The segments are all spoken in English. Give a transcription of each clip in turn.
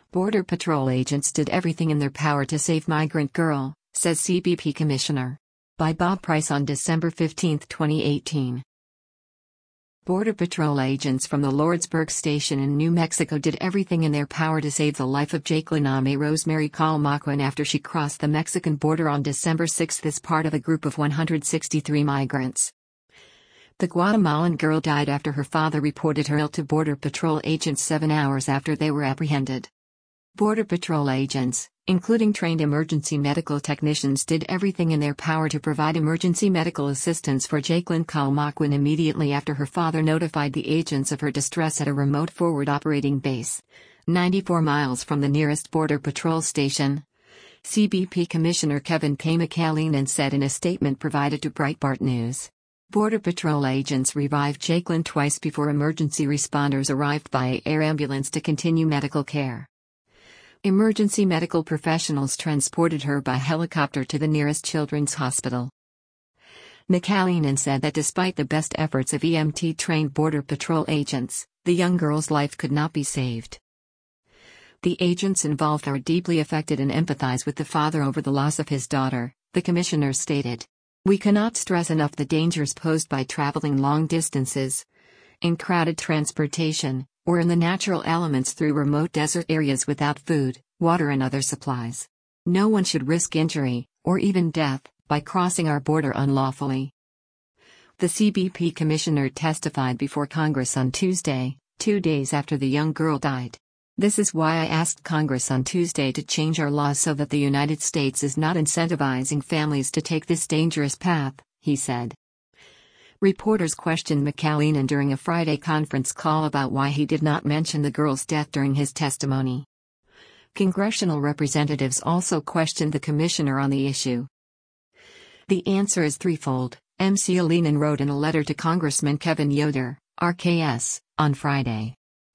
Border Patrol agents did everything in their power to save migrant girl, says CBP Commissioner. By Bob Price on December 15, 2018. Border Patrol agents from the Lordsburg station in New Mexico did everything in their power to save the life of Jacqueline Ame Rosemary Calmaquin after she crossed the Mexican border on December 6 as part of a group of 163 migrants. The Guatemalan girl died after her father reported her ill to Border Patrol agents 7 hours after they were apprehended. Border Patrol agents, including trained emergency medical technicians, did everything in their power to provide emergency medical assistance for Jacqueline Calmaquin immediately after her father notified the agents of her distress at a remote forward operating base, 94 miles from the nearest Border Patrol station. CBP Commissioner Kevin K. McAleenan said in a statement provided to Breitbart News. Border Patrol agents revived Jacqueline twice before emergency responders arrived by air ambulance to continue medical care. Emergency medical professionals transported her by helicopter to the nearest children's hospital. McAleenan said that despite the best efforts of EMT-trained Border Patrol agents, the young girl's life could not be saved. The agents involved are deeply affected and empathize with the father over the loss of his daughter, the commissioner stated. We cannot stress enough the dangers posed by traveling long distances, in crowded transportation, or in the natural elements through remote desert areas without food, water and other supplies. No one should risk injury, or even death, by crossing our border unlawfully. The CBP commissioner testified before Congress on Tuesday, 2 days after the young girl died. This is why I asked Congress on Tuesday to change our laws so that the United States is not incentivizing families to take this dangerous path, he said. Reporters questioned McAleenan during a Friday conference call about why he did not mention the girl's death during his testimony. Congressional representatives also questioned the commissioner on the issue. The answer is threefold, McAleenan wrote in a letter to Congressman Kevin Yoder, RKS, on Friday.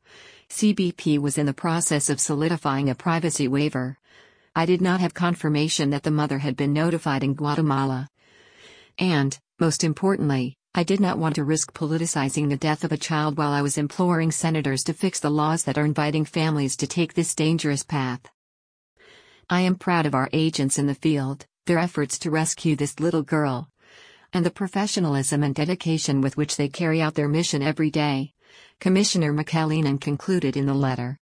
CBP was in the process of solidifying a privacy waiver. I did not have confirmation that the mother had been notified in Guatemala. And, most importantly, I did not want to risk politicizing the death of a child while I was imploring senators to fix the laws that are inviting families to take this dangerous path. I am proud of our agents in the field, their efforts to rescue this little girl, and the professionalism and dedication with which they carry out their mission every day, Commissioner McAleenan concluded in the letter.